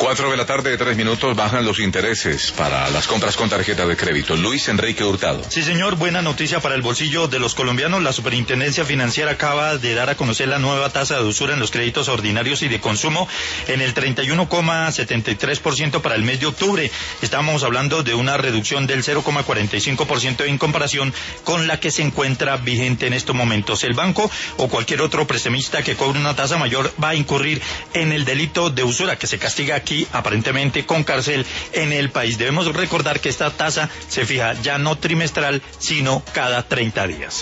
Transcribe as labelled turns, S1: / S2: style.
S1: 4 de la tarde, 3 minutos, bajan los intereses para las compras con tarjeta de crédito. Luis Enrique Hurtado.
S2: Sí, señor, buena noticia para el bolsillo de los colombianos. La Superintendencia Financiera acaba de dar a conocer la nueva tasa de usura en los créditos ordinarios y de consumo en el 31,73% para el mes de octubre. Estamos hablando de una reducción del 0,45% en comparación con la que se encuentra vigente en estos momentos. El banco o cualquier otro prestamista que cobre una tasa mayor va a incurrir en el delito de usura, que se castiga aquí aparentemente con cárcel en el país. Debemos recordar que esta tasa se fija ya no trimestral, sino cada 30 días.